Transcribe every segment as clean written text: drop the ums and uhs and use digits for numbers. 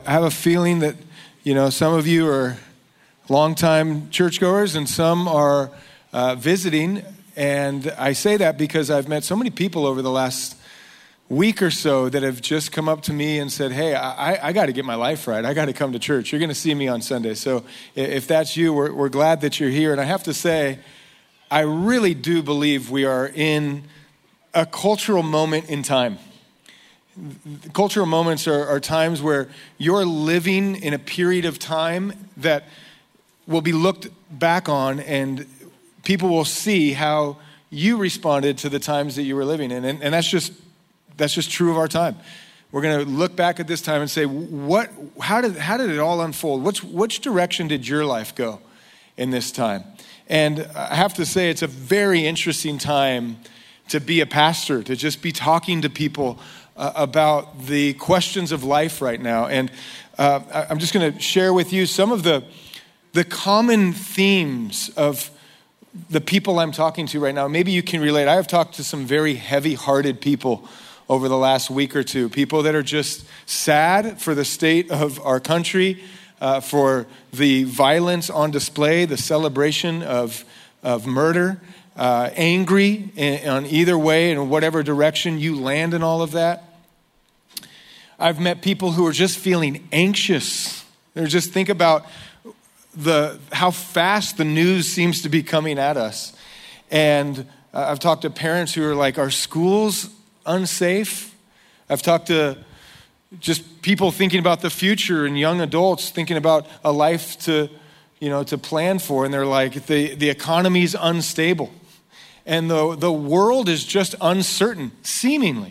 I have a feeling that, some of you are longtime churchgoers and some are visiting. And I say that because I've met so many people over the last week or so that have just come up to me and said, hey, I got to get my life right. I got to come to church. You're going to see me on Sunday. So if that's you, we're glad that you're here. And I have to say, I really do believe we are in a cultural moment in time. Cultural moments are times where you're living in a period of time that will be looked back on, and people will see how you responded to the times that you were living in. And that's just true of our time. We're going to look back at this time and say, how did it all unfold? Which direction did your life go in this time? And I have to say, it's a very interesting time to be a pastor, to just be talking to people about the questions of life right now. And I'm just going to share with you some of the common themes of the people I'm talking to right now. Maybe you can relate. I have talked to some very heavy-hearted people over the last week or two, people that are just sad for the state of our country, for the violence on display, the celebration of murder, angry on either way, in whatever direction you land in all of that. I've met people who are just feeling anxious. They're just think about how fast the news seems to be coming at us. And I've talked to parents who are like, are schools unsafe? I've talked to just people thinking about the future and young adults thinking about a life to plan for. And they're like, the economy's unstable. And the world is just uncertain, seemingly.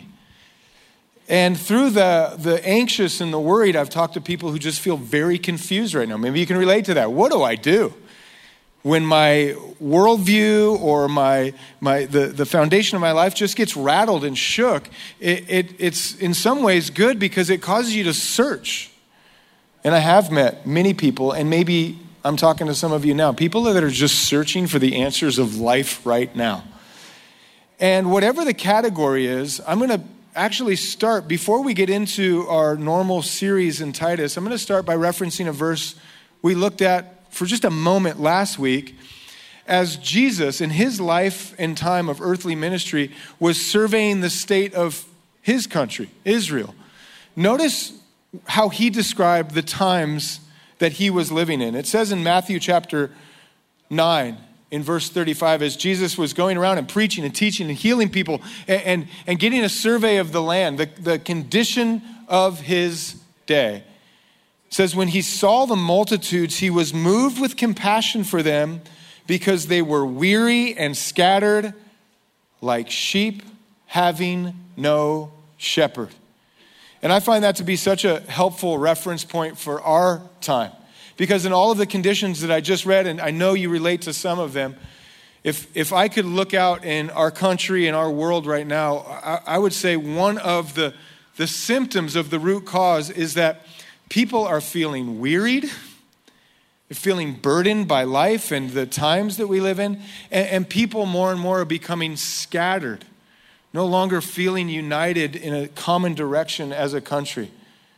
And through the anxious and the worried, I've talked to people who just feel very confused right now. Maybe you can relate to that. What do I do when my worldview or the foundation of my life just gets rattled and shook? It's in some ways good because it causes you to search. And I have met many people, and maybe I'm talking to some of you now, people that are just searching for the answers of life right now. And whatever the category is, I'm going to actually start, before we get into our normal series in Titus, I'm going to start by referencing a verse we looked at for just a moment last week as Jesus, in his life and time of earthly ministry, was surveying the state of his country, Israel. Notice how he described the times that he was living in. It says in Matthew chapter 9, in verse 35, as Jesus was going around and preaching and teaching and healing people and getting a survey of the land, the condition of his day. It says, when he saw the multitudes, he was moved with compassion for them because they were weary and scattered like sheep having no shepherd. And I find that to be such a helpful reference point for our time. Because in all of the conditions that I just read, and I know you relate to some of them, if I could look out in our country and our world right now, I would say one of the symptoms of the root cause is that people are feeling wearied, they're feeling burdened by life and the times that we live in, and people more and more are becoming scattered, no longer feeling united in a common direction as a country.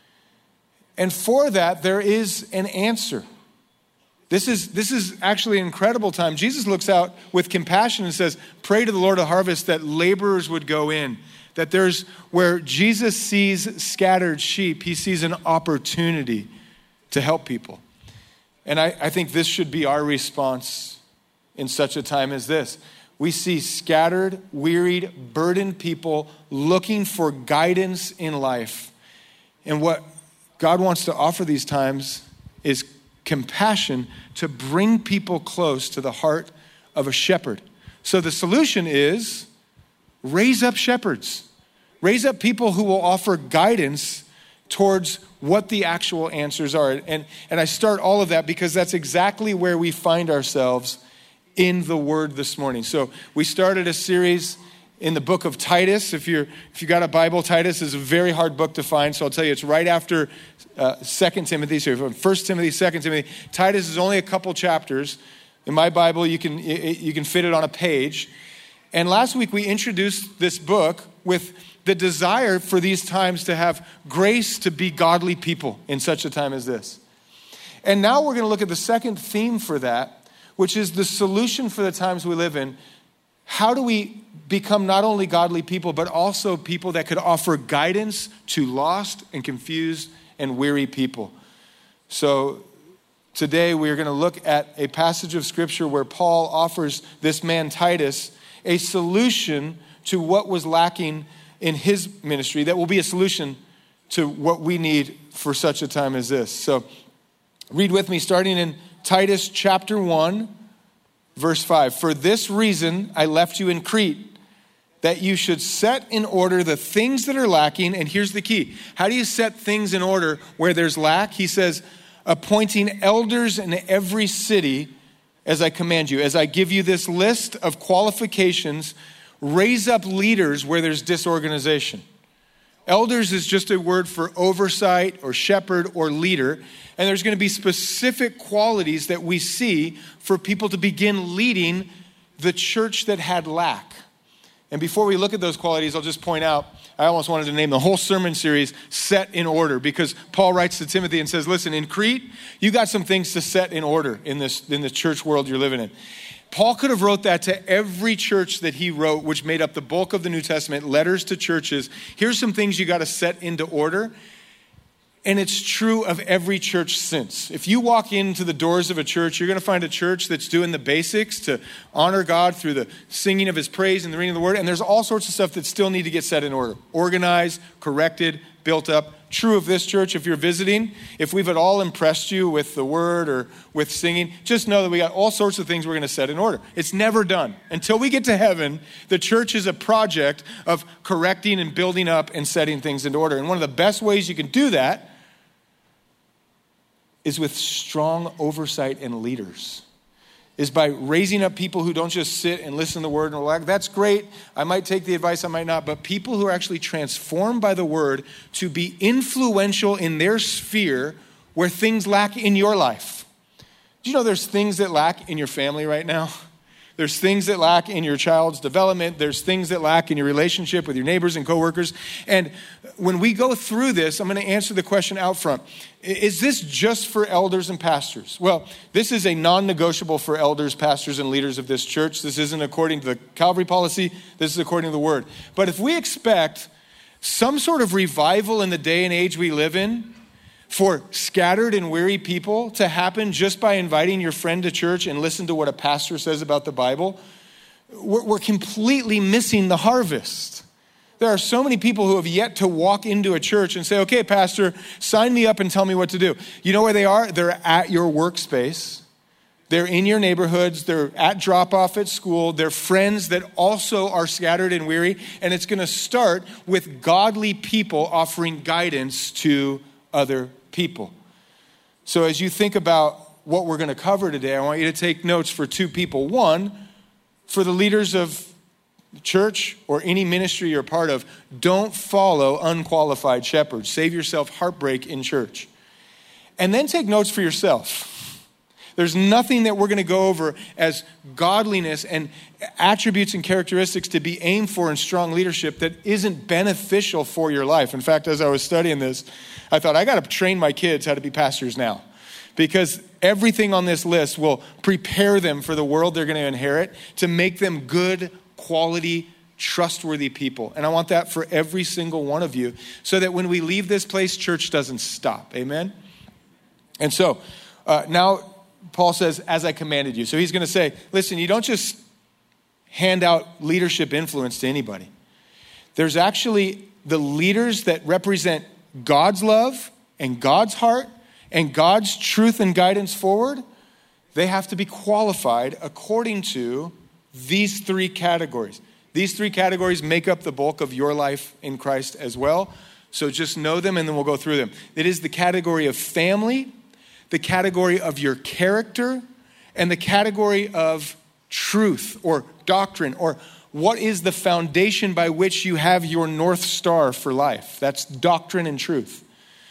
And for that, there is an answer. This is actually an incredible time. Jesus looks out with compassion and says, pray to the Lord of harvest that laborers would go in. That there's, where Jesus sees scattered sheep, he sees an opportunity to help people. And I think this should be our response in such a time as this. We see scattered, wearied, burdened people looking for guidance in life. And what God wants to offer these times is compassion to bring people close to the heart of a shepherd. So the solution is raise up shepherds. Raise up people who will offer guidance towards what the actual answers are. And I start all of that because that's exactly where we find ourselves in the Word this morning. So we started a series in the book of Titus. If you got a Bible, Titus is a very hard book to find. So I'll tell you, it's right after 2 Timothy. So 1 Timothy, 2 Timothy. Titus is only a couple chapters. In my Bible, you can fit it on a page. And last week we introduced this book with the desire for these times to have grace to be godly people in such a time as this. And now we're going to look at the second theme for that, which is the solution for the times we live in. How do we become not only godly people, but also people that could offer guidance to lost and confused and weary people? So today we are going to look at a passage of scripture where Paul offers this man Titus a solution to what was lacking in his ministry that will be a solution to what we need for such a time as this. So read with me, starting in Titus chapter 1, verse 5. For this reason I left you in Crete, that you should set in order the things that are lacking. And here's the key. How do you set things in order where there's lack? He says, appointing elders in every city as I command you. As I give you this list of qualifications, raise up leaders where there's disorganization. Elders is just a word for oversight or shepherd or leader. And there's going to be specific qualities that we see for people to begin leading the church that had lack. And before we look at those qualities, I'll just point out, I almost wanted to name the whole sermon series Set in Order, because Paul writes to Timothy and says, listen, in Crete, you got some things to set in order in the church world you're living in. Paul could have wrote that to every church that he wrote, which made up the bulk of the New Testament, letters to churches. Here's some things you got to set into order. And it's true of every church since. If you walk into the doors of a church, you're going to find a church that's doing the basics to honor God through the singing of his praise and the reading of the word. And there's all sorts of stuff that still need to get set in order. Organized, corrected, built up. True of this church, if you're visiting, if we've at all impressed you with the word or with singing, just know that we got all sorts of things we're going to set in order. It's never done. Until we get to heaven, the church is a project of correcting and building up and setting things into order. And one of the best ways you can do that is with strong oversight and leaders, is by raising up people who don't just sit and listen to the word and relax. That's great. I might take the advice, I might not, but people who are actually transformed by the word to be influential in their sphere where things lack in your life. Do you know there's things that lack in your family right now? There's things that lack in your child's development. There's things that lack in your relationship with your neighbors and coworkers. And when we go through this, I'm going to answer the question out front. Is this just for elders and pastors? Well, this is a non-negotiable for elders, pastors, and leaders of this church. This isn't according to the Calvary policy. This is according to the word. But if we expect some sort of revival in the day and age we live in, for scattered and weary people to happen just by inviting your friend to church and listen to what a pastor says about the Bible, we're completely missing the harvest. There are so many people who have yet to walk into a church and say, okay, pastor, sign me up and tell me what to do. You know where they are? They're at your workspace. They're in your neighborhoods. They're at drop-off at school. They're friends that also are scattered and weary. And it's going to start with godly people offering guidance to other people. So as you think about what we're going to cover today, I want you to take notes for two people. One, for the leaders of the church or any ministry you're a part of, don't follow unqualified shepherds. Save yourself heartbreak in church. And then take notes for yourself. There's nothing that we're going to go over as godliness and attributes and characteristics to be aimed for in strong leadership that isn't beneficial for your life. In fact, as I was studying this, I thought, I got to train my kids how to be pastors now, because everything on this list will prepare them for the world they're going to inherit, to make them good, quality, trustworthy people. And I want that for every single one of you, so that when we leave this place, church doesn't stop. Amen? And so now Paul says, as I commanded you. So he's going to say, listen, you don't just hand out leadership influence to anybody. There's actually the leaders that represent God's love and God's heart and God's truth and guidance forward. They have to be qualified according to these three categories. These three categories make up the bulk of your life in Christ as well. So just know them and then we'll go through them. It is the category of family, the category of your character, and the category of truth or doctrine, or what is the foundation by which you have your North Star for life. That's doctrine and truth.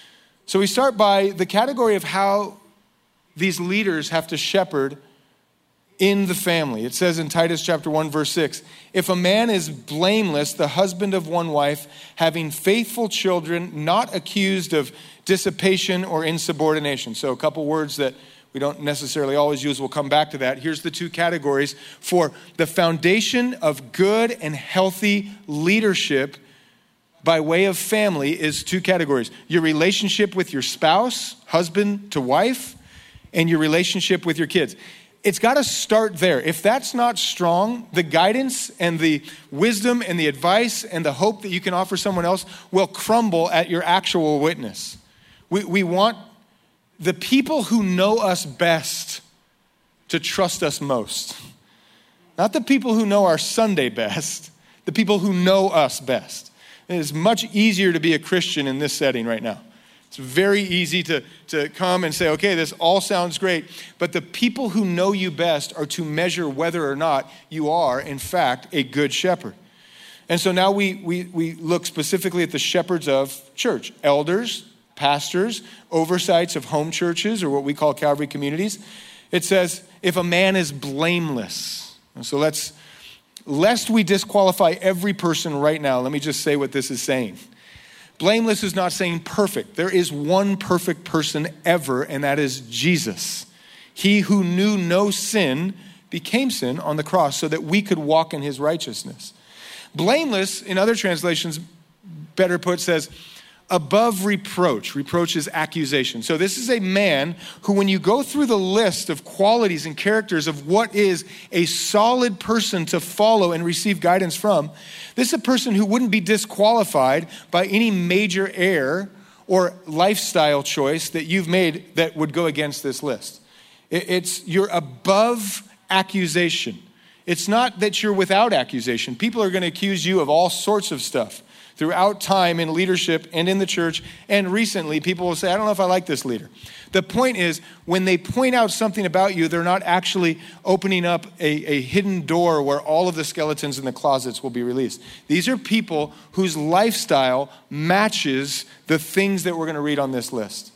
So we start by the category of how these leaders have to shepherd in the family. It says in Titus chapter 1, verse 6, if a man is blameless, the husband of one wife, having faithful children, not accused of dissipation or insubordination. So a couple words that we don't necessarily always use. We'll come back to that. Here's the two categories for the foundation of good and healthy leadership by way of family is two categories. Your relationship with your spouse, husband to wife, and your relationship with your kids. It's got to start there. If that's not strong, the guidance and the wisdom and the advice and the hope that you can offer someone else will crumble at your actual witness. We want the people who know us best to trust us most. Not the people who know our Sunday best, the people who know us best. It is much easier to be a Christian in this setting right now. It's very easy to come and say, okay, this all sounds great, but the people who know you best are to measure whether or not you are, in fact, a good shepherd. And so now we look specifically at the shepherds of church, elders, pastors, oversights of home churches, or what we call Calvary communities. It says, if a man is blameless. And so lest we disqualify every person right now, let me just say what this is saying. Blameless is not saying perfect. There is one perfect person ever, and that is Jesus. He who knew no sin became sin on the cross so that we could walk in his righteousness. Blameless, in other translations, better put, says above reproach. Reproach is accusation. So this is a man who, when you go through the list of qualities and characters of what is a solid person to follow and receive guidance from, this is a person who wouldn't be disqualified by any major error or lifestyle choice that you've made that would go against this list. You're above accusation. It's not that you're without accusation. People are going to accuse you of all sorts of stuff throughout time in leadership and in the church. And recently, people will say, I don't know if I like this leader. The point is, when they point out something about you, they're not actually opening up a hidden door where all of the skeletons in the closets will be released. These are people whose lifestyle matches the things that we're going to read on this list.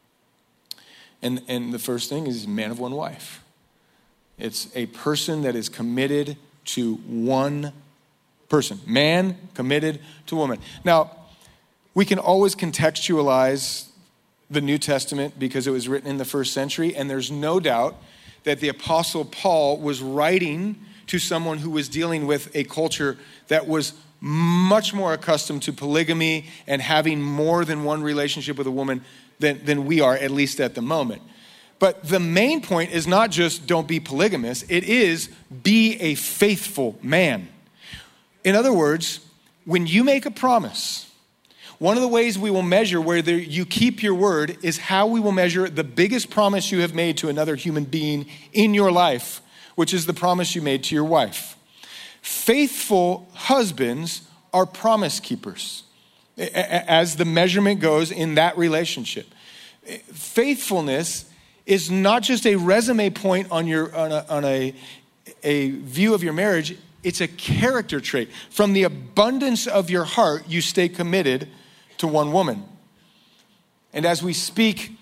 And the first thing is man of one wife. It's a person that is committed to one person. Man committed to woman. Now, we can always contextualize the New Testament because it was written in the first century, and there's no doubt that the Apostle Paul was writing to someone who was dealing with a culture that was much more accustomed to polygamy and having more than one relationship with a woman than we are, at least at the moment. But the main point is not just don't be polygamous, it is be a faithful man. In other words, when you make a promise, one of the ways we will measure whether you keep your word is how we will measure the biggest promise you have made to another human being in your life, which is the promise you made to your wife. Faithful husbands are promise keepers, as the measurement goes in that relationship. Faithfulness is not just a resume point on a view of your marriage. It's a character trait. From the abundance of your heart, you stay committed to one woman. And as we speak,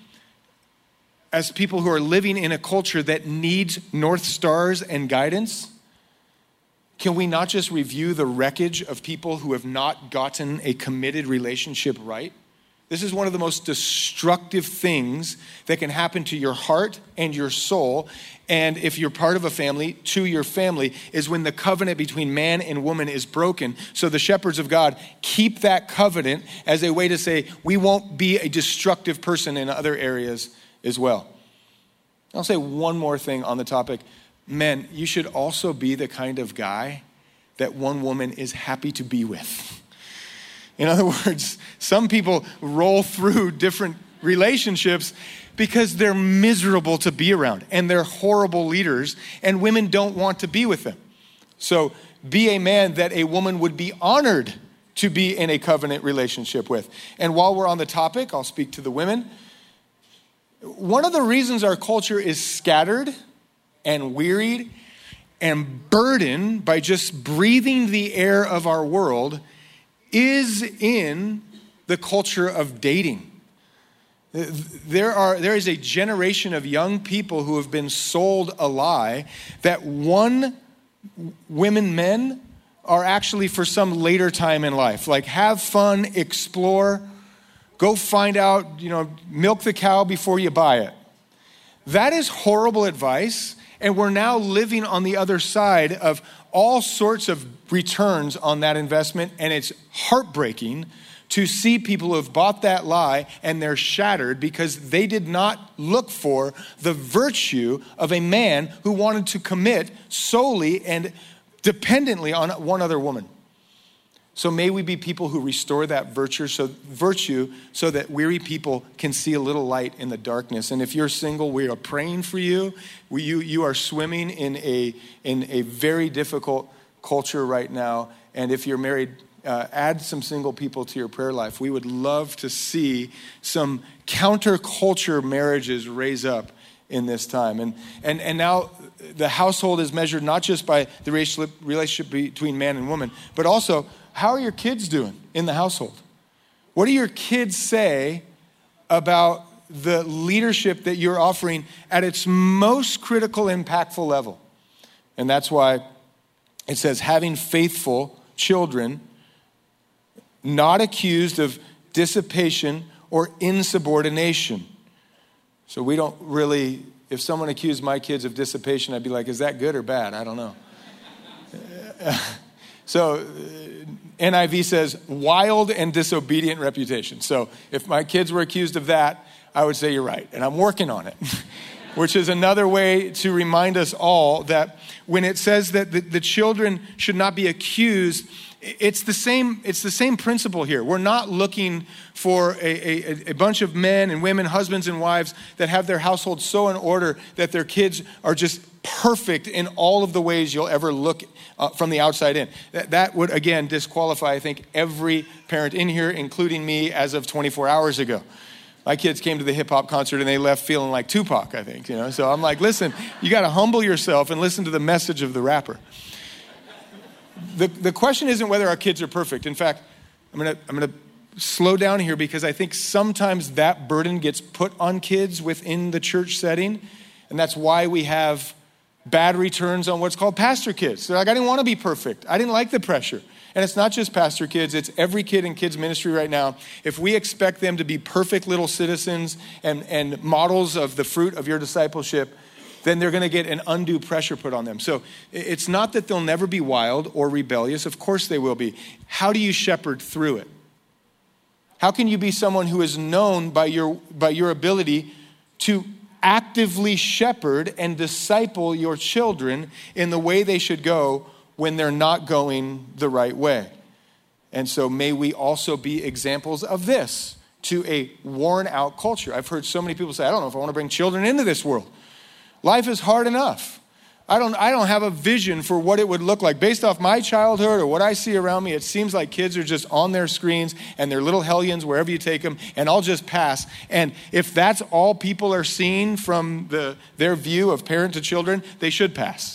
as people who are living in a culture that needs North Stars and guidance, can we not just review the wreckage of people who have not gotten a committed relationship right? This is one of the most destructive things that can happen to your heart and your soul. And if you're part of a family, to your family, is when the covenant between man and woman is broken. So the shepherds of God keep that covenant as a way to say, we won't be a destructive person in other areas as well. I'll say one more thing on the topic. Men, you should also be the kind of guy that one woman is happy to be with. In other words, some people roll through different relationships because they're miserable to be around and they're horrible leaders and women don't want to be with them. So be a man that a woman would be honored to be in a covenant relationship with. And while we're on the topic, I'll speak to the women. One of the reasons our culture is scattered and wearied and burdened by just breathing the air of our world is in the culture of dating. There is a generation of young people who have been sold a lie that men are actually for some later time in life. Like, have fun, explore, go find out, milk the cow before you buy it. That is horrible advice, and we're now living on the other side of all sorts of returns on that investment, and it's heartbreaking to see people who have bought that lie and they're shattered because they did not look for the virtue of a man who wanted to commit solely and dependently on one other woman. So may we be people who restore that virtue so that weary people can see a little light in the darkness. And if you're single, we are praying for you. You are swimming in a very difficult culture right now. And if you're married, add some single people to your prayer life. We would love to see some counterculture marriages raise up in this time. And now the household is measured not just by the relationship between man and woman, but also, how are your kids doing in the household? What do your kids say about the leadership that you're offering at its most critical, impactful level? And that's why it says, having faithful children, not accused of dissipation or insubordination. So we don't really, if someone accused my kids of dissipation, I'd be like, is that good or bad? I don't know. So NIV says, wild and disobedient reputation. So if my kids were accused of that, I would say you're right. And I'm working on it, which is another way to remind us all that when it says that the children should not be accused, it's the same principle here. We're not looking for a bunch of men and women, husbands and wives that have their household so in order that their kids are just perfect in all of the ways you'll ever look from the outside in. That would, again, disqualify, I think, every parent in here, including me, as of 24 hours ago. My kids came to the hip hop concert and they left feeling like Tupac, I think. So I'm like, listen, you got to humble yourself and listen to the message of the rapper. The question isn't whether our kids are perfect. In fact, I'm gonna slow down here because I think sometimes that burden gets put on kids within the church setting, and that's why we have bad returns on what's called pastor kids. They're like, I didn't want to be perfect. I didn't like the pressure. And it's not just pastor kids, it's every kid in kids ministry right now. If we expect them to be perfect little citizens and models of the fruit of your discipleship, then they're going to get an undue pressure put on them. So it's not that they'll never be wild or rebellious. Of course they will be. How do you shepherd through it? How can you be someone who is known by your ability to actively shepherd and disciple your children in the way they should go when they're not going the right way? And so may we also be examples of this to a worn out culture. I've heard so many people say, I don't know if I want to bring children into this world. Life is hard enough. I don't have a vision for what it would look like. Based off my childhood or what I see around me, it seems like kids are just on their screens and they're little hellions wherever you take them, and I'll just pass. And if that's all people are seeing from their view of parent to children, they should pass.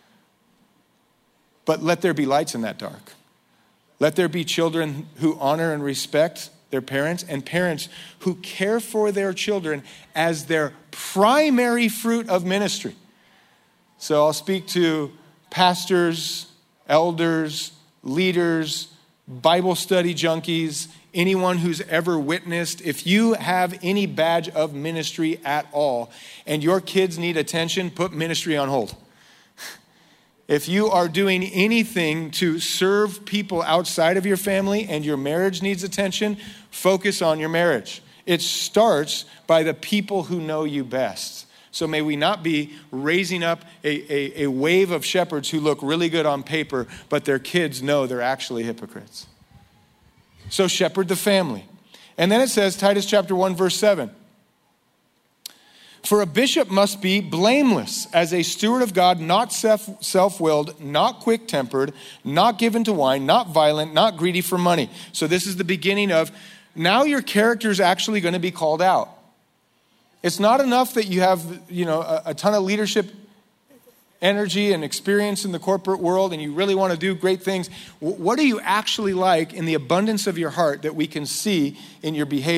But let there be lights in that dark. Let there be children who honor and respect their parents, and parents who care for their children as their primary fruit of ministry. So I'll speak to pastors, elders, leaders, Bible study junkies, anyone who's ever witnessed. If you have any badge of ministry at all and your kids need attention, put ministry on hold. If you are doing anything to serve people outside of your family and your marriage needs attention, focus on your marriage. It starts by the people who know you best. So may we not be raising up a wave of shepherds who look really good on paper, but their kids know they're actually hypocrites. So shepherd the family. And then it says, Titus chapter 1, verse 7. For a bishop must be blameless as a steward of God, not self-willed, not quick-tempered, not given to wine, not violent, not greedy for money. So this is the beginning of, now your character is actually going to be called out. It's not enough that you have, a ton of leadership energy and experience in the corporate world and you really want to do great things. What are you actually like in the abundance of your heart that we can see in your behavior?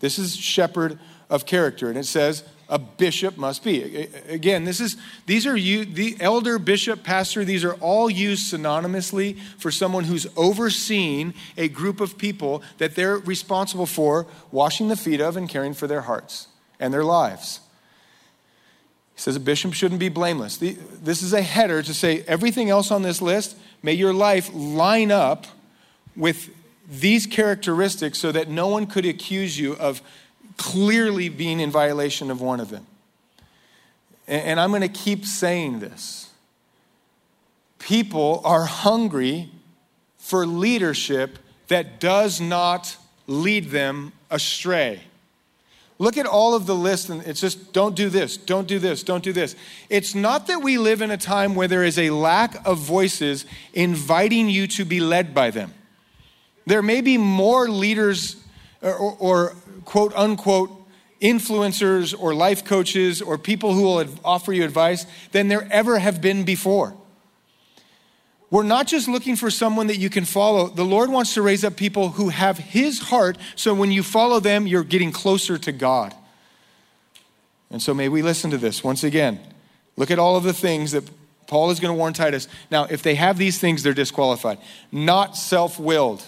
This is shepherd of character. And it says a bishop must be. Again, the elder, bishop, pastor, these are all used synonymously for someone who's overseeing a group of people that they're responsible for washing the feet of and caring for their hearts and their lives. He says a bishop shouldn't be blameless. This is a header to say everything else on this list, may your life line up with these characteristics so that no one could accuse you of clearly being in violation of one of them. And I'm going to keep saying this. People are hungry for leadership that does not lead them astray. Look at all of the list, and it's just don't do this, don't do this, don't do this. It's not that we live in a time where there is a lack of voices inviting you to be led by them. There may be more leaders or quote unquote influencers or life coaches or people who will offer you advice than there ever have been before. We're not just looking for someone that you can follow. The Lord wants to raise up people who have his heart, so when you follow them, you're getting closer to God. And so may we listen to this once again. Look at all of the things that Paul is going to warn Titus. Now, if they have these things, they're disqualified. Not self-willed.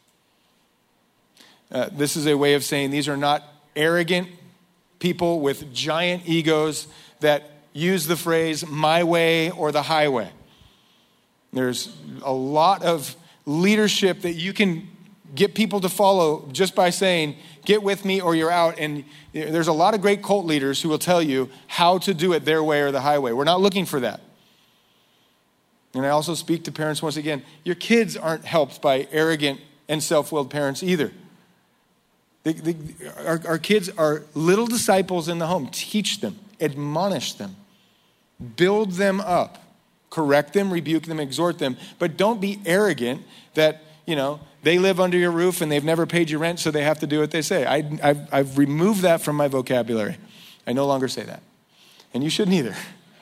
This is a way of saying these are not arrogant people with giant egos that use the phrase my way or the highway. There's a lot of leadership that you can get people to follow just by saying, get with me or you're out. And there's a lot of great cult leaders who will tell you how to do it their way or the highway. We're not looking for that. And I also speak to parents once again. Your kids aren't helped by arrogant and self-willed parents either. Our kids are little disciples in the home. Teach them, admonish them, build them up. Correct them, rebuke them, exhort them. But don't be arrogant that, they live under your roof and they've never paid you rent, so they have to do what they say. I've removed that from my vocabulary. I no longer say that. And you shouldn't either.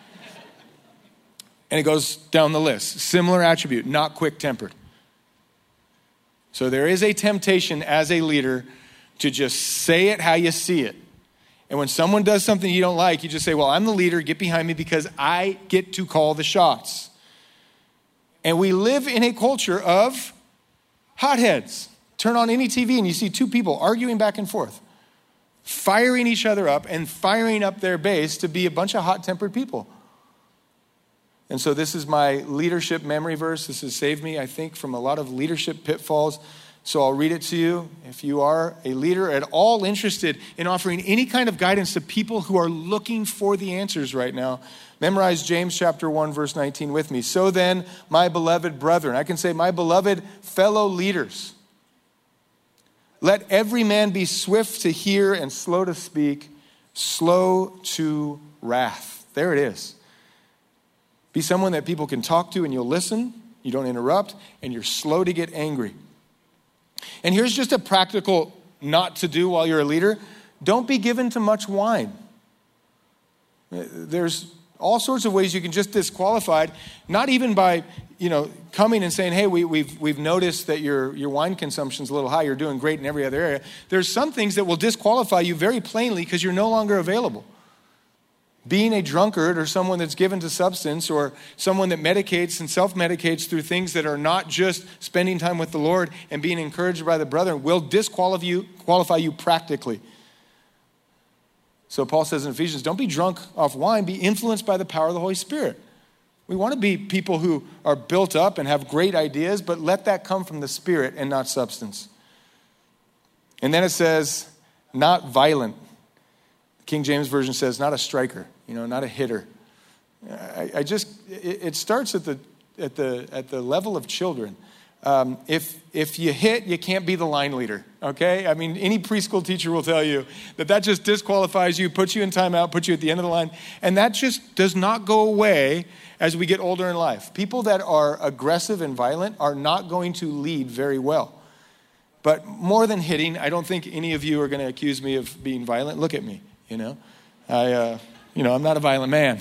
And it goes down the list. Similar attribute, not quick-tempered. So there is a temptation as a leader to just say it how you see it. And when someone does something you don't like, you just say, well, I'm the leader, get behind me because I get to call the shots. And we live in a culture of hotheads. Turn on any TV and you see two people arguing back and forth, firing each other up and firing up their base to be a bunch of hot-tempered people. And so this is my leadership memory verse. This has saved me, I think, from a lot of leadership pitfalls. So I'll read it to you. If you are a leader at all interested in offering any kind of guidance to people who are looking for the answers right now, memorize James chapter 1, verse 19 with me. So then, my beloved brethren, I can say my beloved fellow leaders, let every man be swift to hear and slow to speak, slow to wrath. There it is. Be someone that people can talk to and you'll listen, you don't interrupt, and you're slow to get angry. And here's just a practical not to do while you're a leader. Don't be given to much wine. There's all sorts of ways you can just disqualified, not even by, coming and saying, hey, we've noticed that your wine consumption's a little high. You're doing great in every other area. There's some things that will disqualify you very plainly because you're no longer available. Being a drunkard or someone that's given to substance or someone that medicates and self-medicates through things that are not just spending time with the Lord and being encouraged by the brethren will disqualify you practically. So Paul says in Ephesians, don't be drunk off wine, be influenced by the power of the Holy Spirit. We want to be people who are built up and have great ideas, but let that come from the Spirit and not substance. And then it says, not violent. King James Version says, not a striker, not a hitter. It starts at the level of children. If you hit, you can't be the line leader, okay? I mean, any preschool teacher will tell you that just disqualifies you, puts you in timeout, puts you at the end of the line. And that just does not go away as we get older in life. People that are aggressive and violent are not going to lead very well. But more than hitting, I don't think any of you are going to accuse me of being violent. Look at me. I'm not a violent man.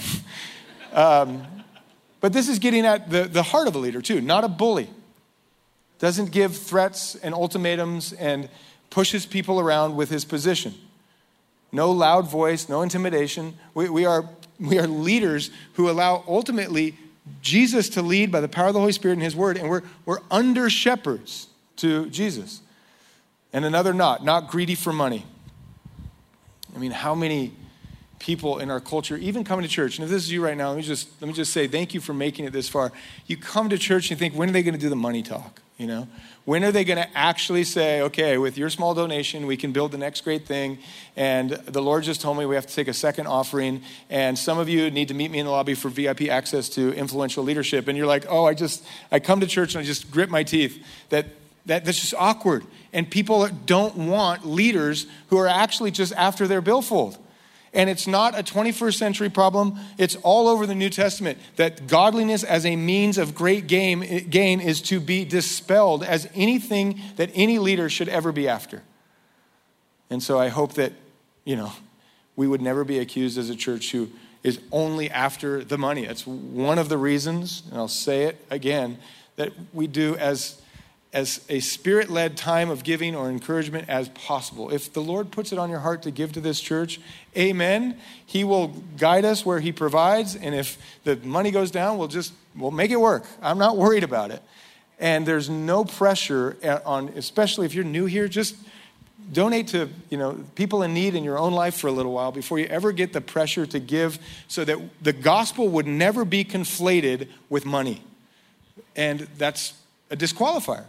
But this is getting at the heart of a leader too, not a bully. Doesn't give threats and ultimatums and pushes people around with his position. No loud voice, no intimidation. We are leaders who allow ultimately Jesus to lead by the power of the Holy Spirit and his word, and we're under shepherds to Jesus. And another not greedy for money. I mean, how many people in our culture, even coming to church, and if this is you right now, let me just say thank you for making it this far. You come to church and you think, when are they going to do the money talk? You know, when are they going to actually say, okay, with your small donation, we can build the next great thing, and the Lord just told me we have to take a second offering, and some of you need to meet me in the lobby for VIP access to influential leadership, and you're like, oh, I come to church and I just grit my teeth. That's just awkward, and people don't want leaders who are actually just after their billfold. And it's not a 21st century problem. It's all over the New Testament that godliness as a means of great gain is to be dispelled as anything that any leader should ever be after. And so I hope that, we would never be accused as a church who is only after the money. It's one of the reasons, and I'll say it again, that we do as a spirit-led time of giving or encouragement as possible. If the Lord puts it on your heart to give to this church, amen. He will guide us where he provides. And if the money goes down, we'll make it work. I'm not worried about it. And there's no pressure on, especially if you're new here, just donate to, people in need in your own life for a little while before you ever get the pressure to give, so that the gospel would never be conflated with money. And that's a disqualifier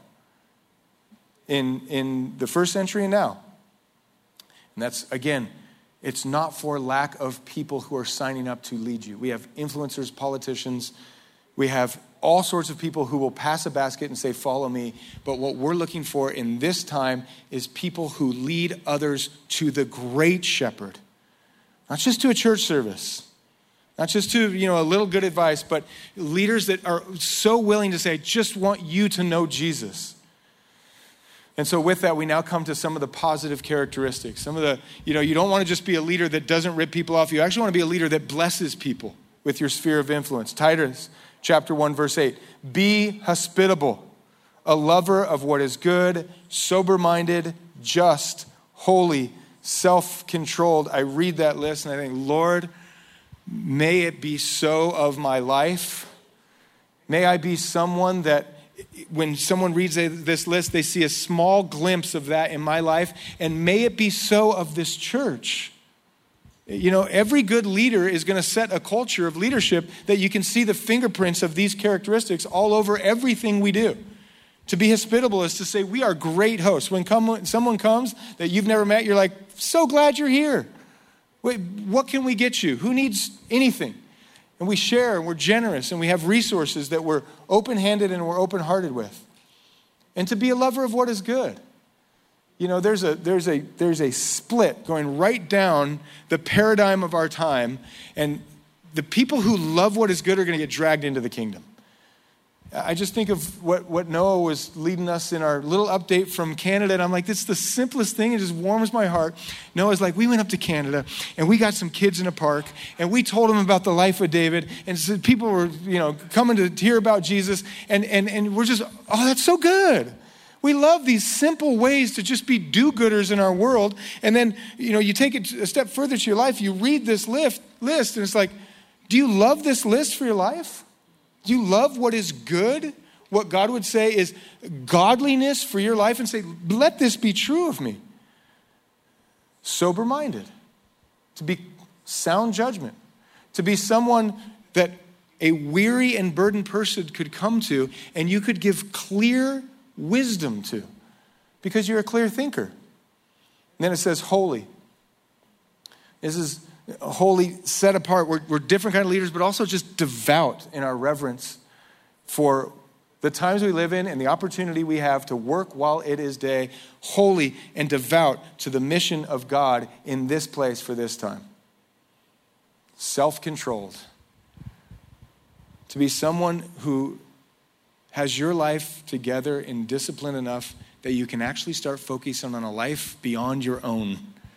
in the first century and now. And that's, again, it's not for lack of people who are signing up to lead you. We have influencers, politicians. We have all sorts of people who will pass a basket and say, follow me. But what we're looking for in this time is people who lead others to the great shepherd. Not just to a church service. Not just to, a little good advice, but leaders that are so willing to say, I just want you to know Jesus. And so with that, we now come to some of the positive characteristics. Some of the, you don't want to just be a leader that doesn't rip people off. You actually want to be a leader that blesses people with your sphere of influence. Titus chapter 1, verse 8. Be hospitable, a lover of what is good, sober-minded, just, holy, self-controlled. I read that list and I think, Lord, may it be so of my life. May I be someone that when someone reads this list, they see a small glimpse of that in my life. And may it be so of this church. Every good leader is going to set a culture of leadership that you can see the fingerprints of these characteristics all over everything we do. To be hospitable is to say we are great hosts. When someone comes that you've never met, you're like, so glad you're here. Wait, what can we get you? Who needs anything? And we share, and we're generous, and we have resources that we're open-handed and we're open-hearted with. And to be a lover of what is good. There's a split going right down the paradigm of our time, and the people who love what is good are going to get dragged into the kingdom. I just think of what Noah was leading us in our little update from Canada. And I'm like, this is the simplest thing. It just warms my heart. Noah's like, we went up to Canada and we got some kids in a park and we told them about the life of David. And so people were, coming to hear about Jesus. And we're just, oh, that's so good. We love these simple ways to just be do-gooders in our world. And then, you take it a step further to your life. You read this list and it's like, do you love this list for your life? Do you love what is good? What God would say is godliness for your life, and say, let this be true of me. Sober-minded. To be sound judgment. To be someone that a weary and burdened person could come to and you could give clear wisdom to. Because you're a clear thinker. And then it says holy. This is holy, set apart. We're different kind of leaders, but also just devout in our reverence for the times we live in and the opportunity we have to work while it is day, holy and devout to the mission of God in this place for this time. Self-controlled. To be someone who has your life together and disciplined enough that you can actually start focusing on a life beyond your own.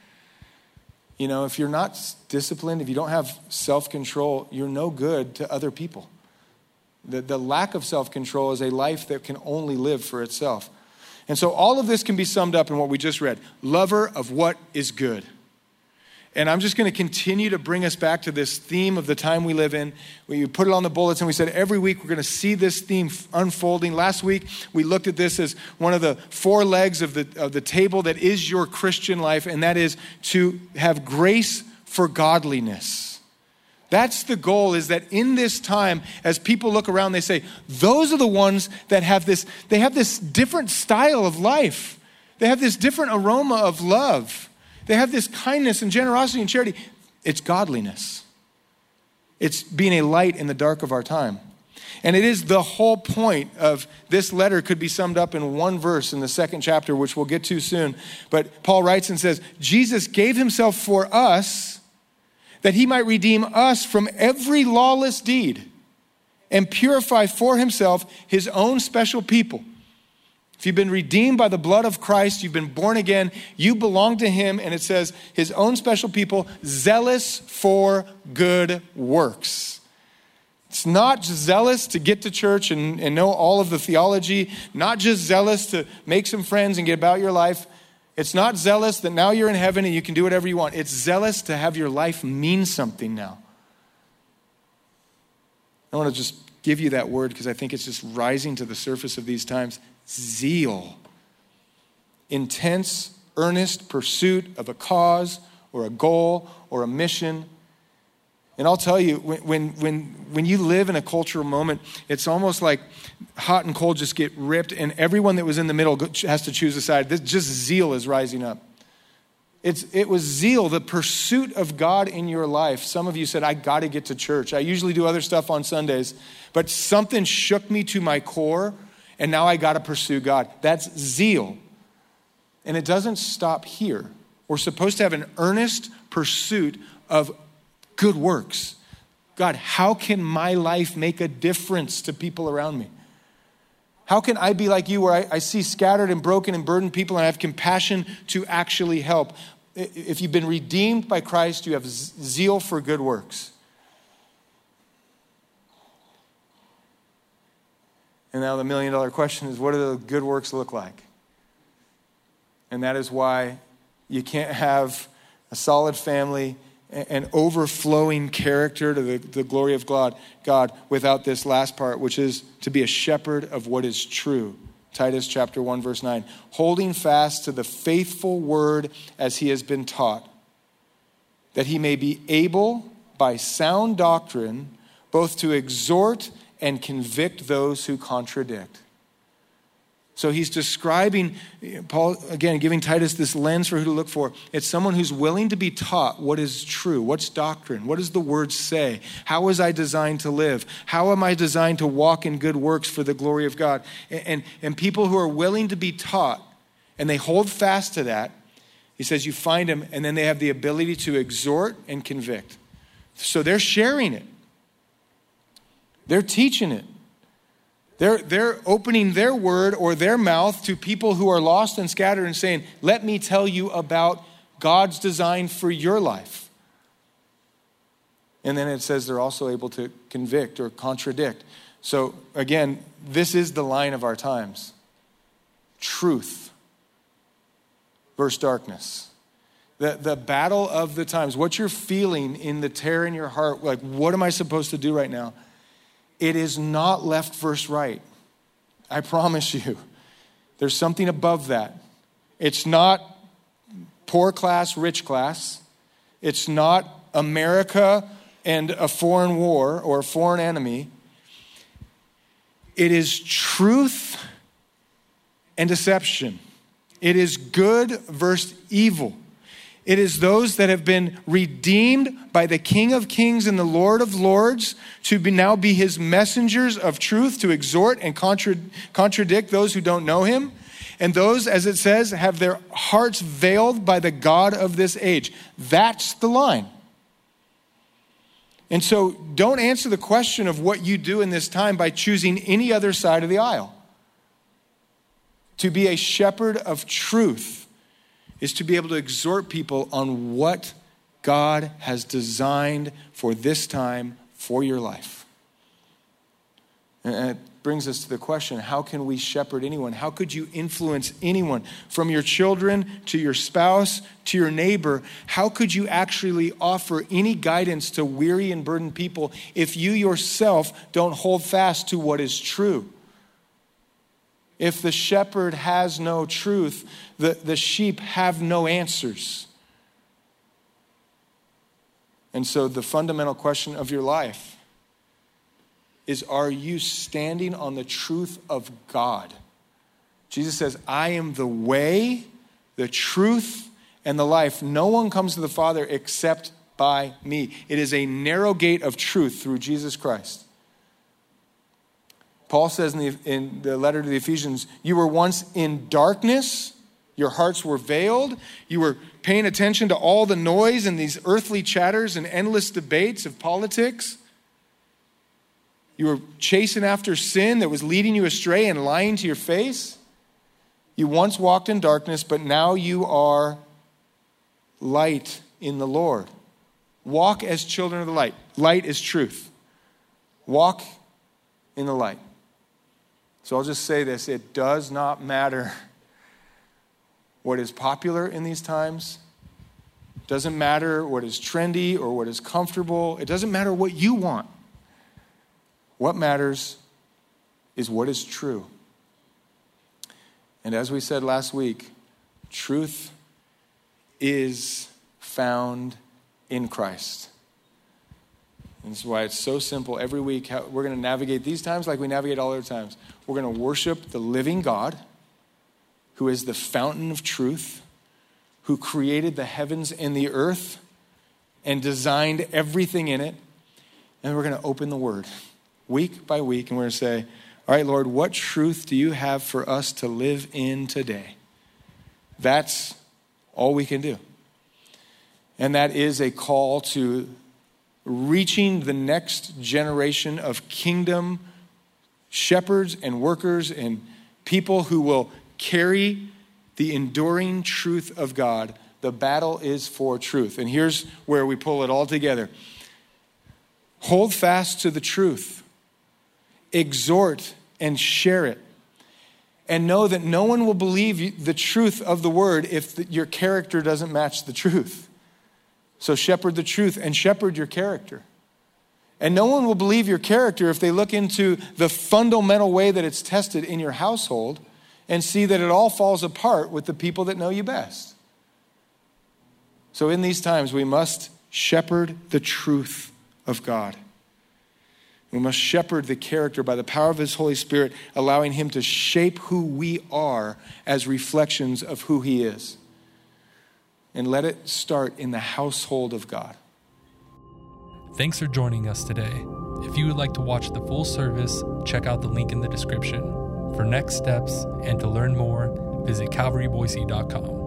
If you're not disciplined, if you don't have self-control, you're no good to other people. The lack of self-control is a life that can only live for itself. And so all of this can be summed up in what we just read. Lover of what is good. And I'm just going to continue to bring us back to this theme of the time we live in. We put it on the bullets and we said every week we're going to see this theme unfolding. Last week we looked at this as one of the four legs of the table that is your Christian life, and that is to have grace for godliness. That's the goal, is that in this time, as people look around, they say, those are the ones that have this different style of life. They have this different aroma of love. They have this kindness and generosity and charity. It's godliness. It's being a light in the dark of our time. And it is the whole point of this letter could be summed up in one verse in the second chapter, which we'll get to soon. But Paul writes and says, Jesus gave himself for us that he might redeem us from every lawless deed and purify for himself his own special people. If you've been redeemed by the blood of Christ, you've been born again, you belong to him, and it says his own special people, zealous for good works. It's not just zealous to get to church and know all of the theology, not just zealous to make some friends and get about your life. It's not zealous that now you're in heaven and you can do whatever you want. It's zealous to have your life mean something now. I want to just give you that word because I think it's just rising to the surface of these times. Zeal. Intense, earnest pursuit of a cause or a goal or a mission. And I'll tell you, when you live in a cultural moment, it's almost like hot and cold just get ripped, and everyone that was in the middle has to choose a side. Just zeal is rising up. It was zeal, the pursuit of God in your life. Some of you said, I got to get to church. I usually do other stuff on Sundays, but something shook me to my core, and now I got to pursue God. That's zeal. And it doesn't stop here. We're supposed to have an earnest pursuit of good works. God, how can my life make a difference to people around me? How can I be like you, where I see scattered and broken and burdened people and I have compassion to actually help? If you've been redeemed by Christ, you have zeal for good works. And now the $1 million question is, what do the good works look like? And that is why you can't have a solid family and overflowing character to the glory of God without this last part, which is to be a shepherd of what is true. Titus chapter 1, verse 9. Holding fast to the faithful word as he has been taught, that he may be able by sound doctrine both to exhort and convict those who contradict. So he's describing, Paul, again, giving Titus this lens for who to look for. It's someone who's willing to be taught what is true, what's doctrine, what does the word say, how was I designed to live, how am I designed to walk in good works for the glory of God. And people who are willing to be taught, and they hold fast to that, he says you find them, and then they have the ability to exhort and convict. So they're sharing it. They're teaching it. They're opening their word or their mouth to people who are lost and scattered and saying, let me tell you about God's design for your life. And then it says they're also able to convict or contradict. So again, this is the line of our times. Truth versus darkness. The battle of the times. What you're feeling in the tear in your heart, like what am I supposed to do right now? It is not left versus right. I promise you. There's something above that. It's not poor class, rich class. It's not America and a foreign war or a foreign enemy. It is truth and deception. It is good versus evil. It is those that have been redeemed by the King of Kings and the Lord of Lords to now be his messengers of truth, to exhort and contradict those who don't know him. And those, as it says, have their hearts veiled by the God of this age. That's the line. And so don't answer the question of what you do in this time by choosing any other side of the aisle. To be a shepherd of truth is to be able to exhort people on what God has designed for this time, for your life. And brings us to the question, how can we shepherd anyone? How could you influence anyone? From your children to your spouse to your neighbor, how could you actually offer any guidance to weary and burdened people if you yourself don't hold fast to what is true? If the shepherd has no truth, the sheep have no answers. And so the fundamental question of your life is, are you standing on the truth of God? Jesus says, I am the way, the truth, and the life. No one comes to the Father except by me. It is a narrow gate of truth through Jesus Christ. Paul says in the letter to the Ephesians, you were once in darkness, your hearts were veiled, you were paying attention to all the noise and these earthly chatters and endless debates of politics. You were chasing after sin that was leading you astray and lying to your face. You once walked in darkness, but now you are light in the Lord. Walk as children of the light. Light is truth. Walk in the light. So I'll just say this. It does not matter what is popular in these times. It doesn't matter what is trendy or what is comfortable. It doesn't matter what you want. What matters is what is true. And as we said last week, truth is found in Christ. And this is why it's so simple. Every week, we're going to navigate these times like we navigate all other times. We're going to worship the living God, who is the fountain of truth, who created the heavens and the earth and designed everything in it. And we're going to open the Word week by week, and we're going to say, all right, Lord, what truth do you have for us to live in today? That's all we can do. And that is a call to reaching the next generation of kingdom shepherds and workers and people who will carry the enduring truth of God. The battle is for truth. And here's where we pull it all together. Hold fast to the truth. Exhort and share it. And know that no one will believe the truth of the word if your character doesn't match the truth. So shepherd the truth and shepherd your character. And no one will believe your character if they look into the fundamental way that it's tested in your household and see that it all falls apart with the people that know you best. So in these times, we must shepherd the truth of God. We must shepherd the character by the power of his Holy Spirit, allowing him to shape who we are as reflections of who he is. And let it start in the household of God. Thanks for joining us today. If you would like to watch the full service, check out the link in the description. For next steps and to learn more, visit calvaryboise.com.